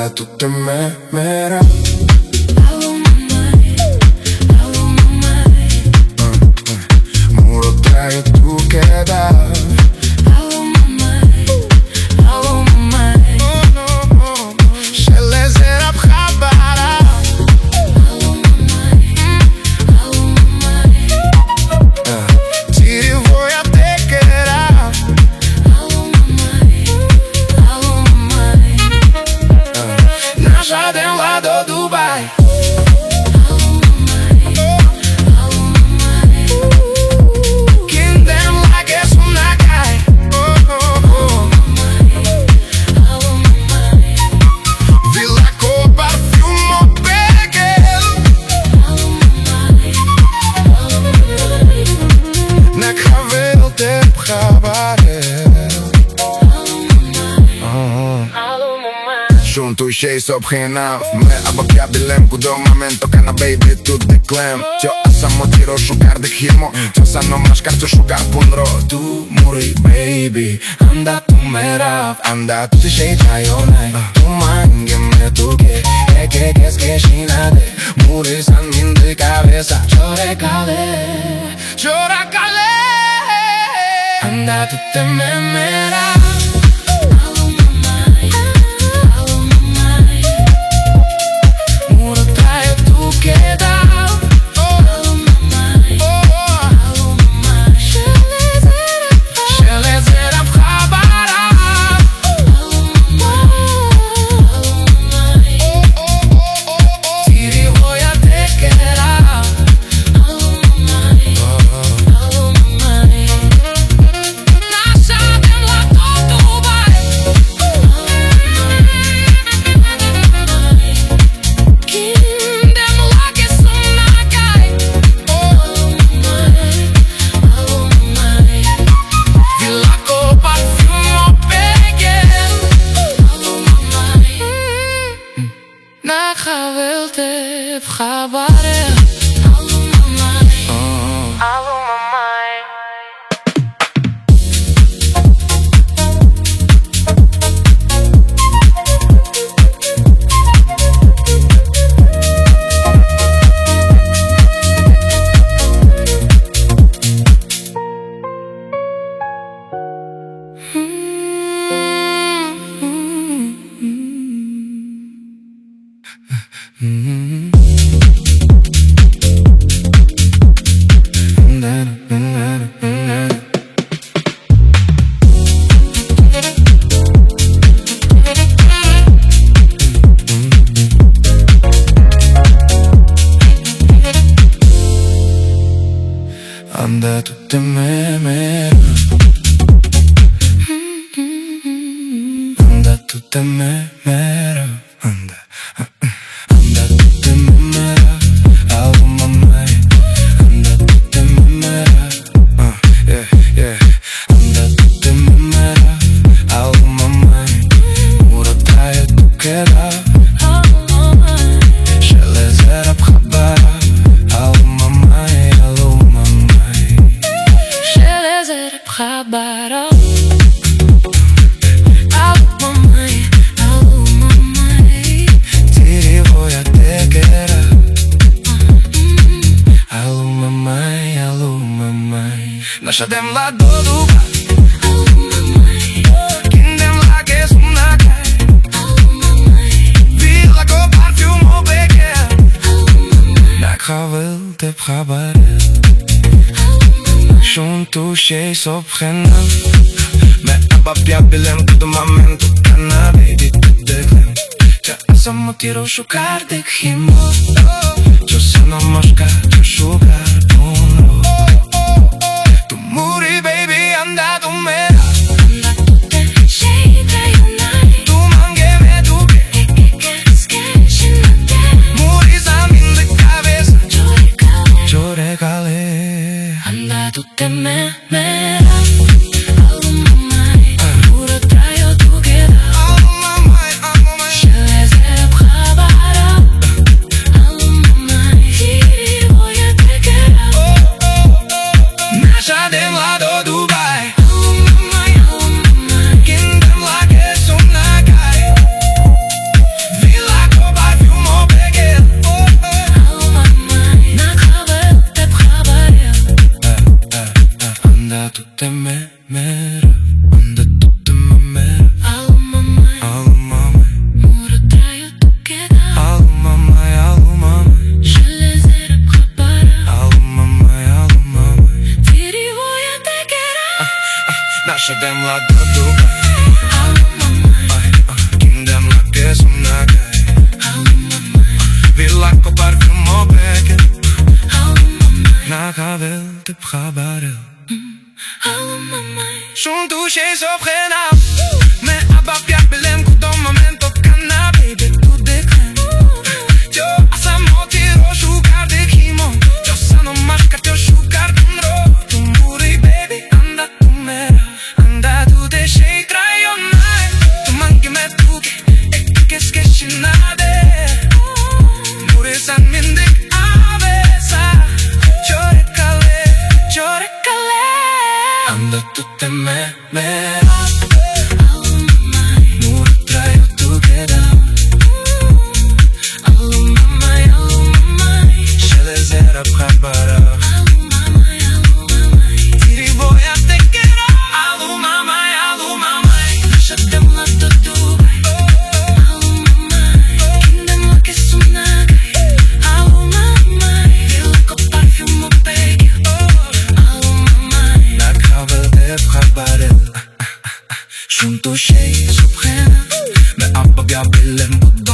Andată tu temerea. Muro traje tu queda. Juntos și sobhina me abapiabilem cu două momento kana baby tu declem. Cio asa motiro šukar de himo, cio sa no maš kartu šukar punro. Tu muri baby, anda tu merav, anda tu și chayonai. Tu mange me tu que es que shinade. Muri san min de cabeza, chore cale. Anda tu te merav. Anda tu te mera. Anda tu te mera. Anda tu te mera. Alma mai. Anda tu te mera. Yeah. Anda tu te mera. Alma mai. Muro traje tu queda. Shele zera bkhabara. Alma mai. Khabara Tiri voy a te querer. Aluma mai Nasha dem la doduba. Kindem la que es una calle. Vila con parfumo beker. Nak havel te khabara. Juntos și sobhina me abapiabilem cu două momento kana baby tu declem. Cia asa motiro šukar de himo, cio sa no moška šukar punro. Tu muri baby anda tu mera. Tu mange me tu que muri sa min de cabeza. Chore cale. Anda tu te mera. Muro traje tu queda. Shele zera bkhabara. Tiri voy a te querer. Shedem la Dubai. Kindem la kesum nagai. Villa ko parfumo peke. Nakavel te pchabarel. Sunt ușei s-o prenam. Me abapia belem cu două momento cana baby tu de crem. Yo asamo tiro sugar de kimo. Yo sano más que te sugar con ro. Tu muri baby anda tu mera. Anda tu de shei traiionare. Tu manchi me tu che schiaccinade. Muri san mindic avesa. Ciore cale. Anda tu te mera. Nur traio tu gedam. Allu mamai. Shele zera pchabara. Tiri voia te kera. Allu mamai. Shedem la Dubai. Allu mamai. Kindem la kesum nagai. Allu mamai. Villa ko parfumo peke. Allu mamai. Nakavel te pchabarel. Sunt ușei s-o prenam. Me abapia belem cu